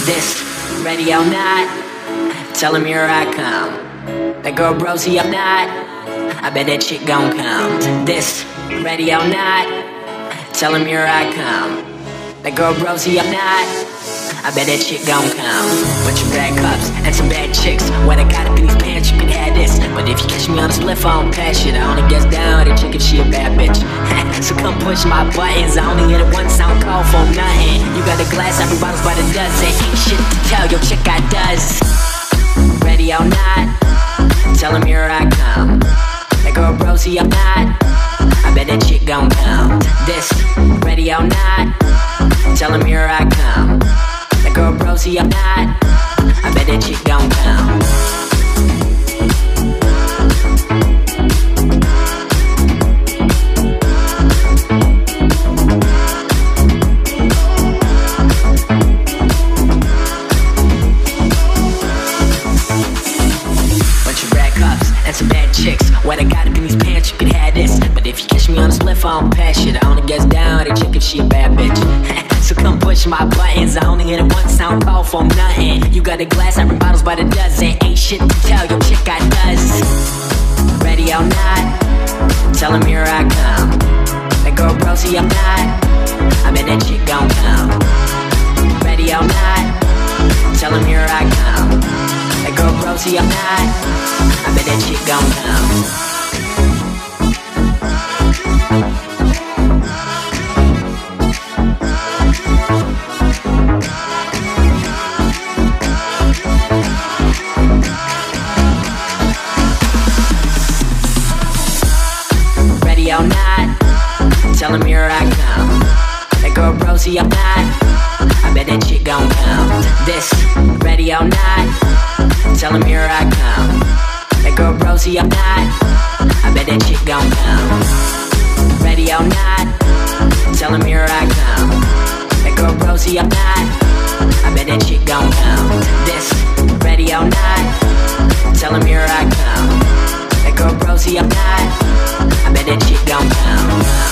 This, ready or not, tell him here I come. That girl Rosie, I'm not, I bet that chick gon' come. This, ready or not, tell him here I come. That girl Rosie, I'm not, I bet that chick gon' come. Bunch of bad cups and some bad chicks. What I got up in these pants, you can have this. But if you catch me on a spliff, I don't pass shit. I only guess down with a chick if she a bad bitch. So come push my buttons. I only hit it once, I don't call for nothing. You got a glass, every bottle's by the dozen. Ain't shit to tell, your chick got does. Ready or not, tell him here I come. That girl Rosie, I'm not, I bet that chick gon' come. This, ready or not, tell him here I come. That girl Rosie, I'm not, I bet that chick gon' come. And some bad chicks. What I got up in these pants, you can have this. But if you catch me on a spliff, I don't pass shit. I only guess down with a chick if she a bad bitch. So come push my buttons. I only hit it once, I don't call for nothing. You got a glass, every bottle's by the dozen. Ain't shit to tell, your chick got does. Ready or not, tell him here I come. That girl Rosie, I'm not, I bet that chick gon' come. Ready or not, tell him here I come. That girl Rosie, I'm not, I bet that chick gon' come. Ready or not, tell him here I come. That girl Rosie, I'm not, I bet that chick gon' come. This, ready or not, tell him here I come. That girl Rosie, I'm not, I bet that chick gon' come. Ready or not, tell him here I come. That girl Rosie, I'm not, I bet that chick gon' come. This, ready or not, tell him here I come. That girl Rosie, I'm not, I bet that chick gon' come.